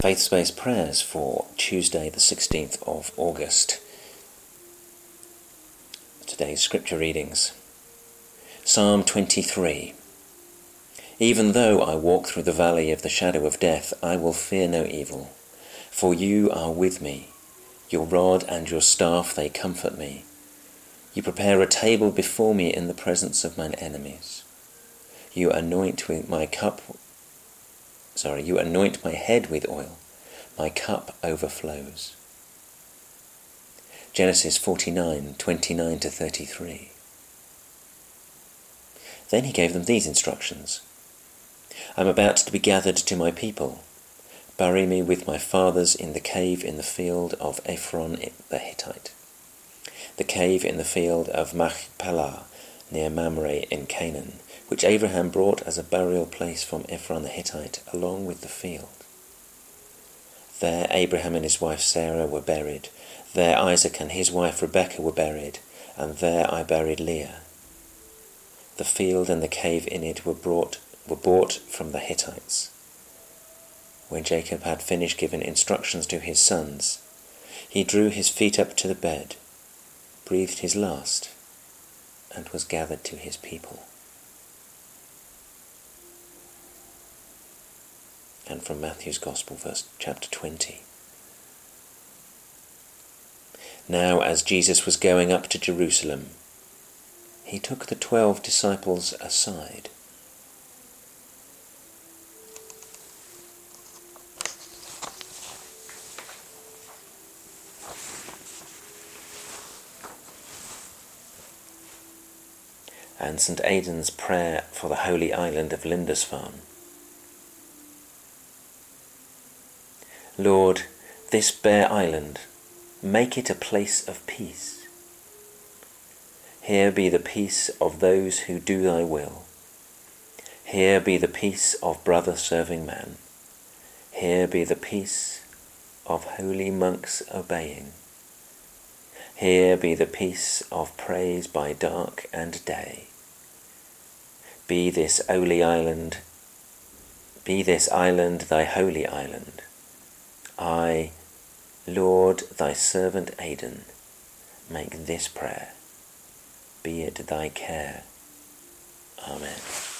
Faith-based prayers for Tuesday the 16th of August. Today's scripture readings. Psalm 23. Even though I walk through the valley of the shadow of death, I will fear no evil, for you are with me. Your rod and your staff, they comfort me. You prepare a table before me in the presence of mine enemies. You anoint my head with oil. My cup overflows. Genesis 49:29-33. Then he gave them these instructions. I am about to be gathered to my people. Bury me with my fathers in the cave in the field of Ephron the Hittite, the cave in the field of Machpelah near Mamre in Canaan, which Abraham brought as a burial place from Ephron the Hittite, along with the field. There Abraham and his wife Sarah were buried. There Isaac and his wife Rebekah were buried, and there I buried Leah. The field and the cave in it were bought from the Hittites. When Jacob had finished giving instructions to his sons, he drew his feet up to the bed, breathed his last, and was gathered to his people. And from Matthew's Gospel, chapter 20. Now, as Jesus was going up to Jerusalem, he took the 12 disciples aside. And St. Aidan's prayer for the holy island of Lindisfarne. Lord, this bare island, make it a place of peace. Here be the peace of those who do thy will. Here be the peace of brother serving man. Here be the peace of holy monks obeying. Here be the peace of praise by dark and day. Be this island thy holy island. I, Lord, thy servant Aidan, make this prayer. Be it thy care. Amen.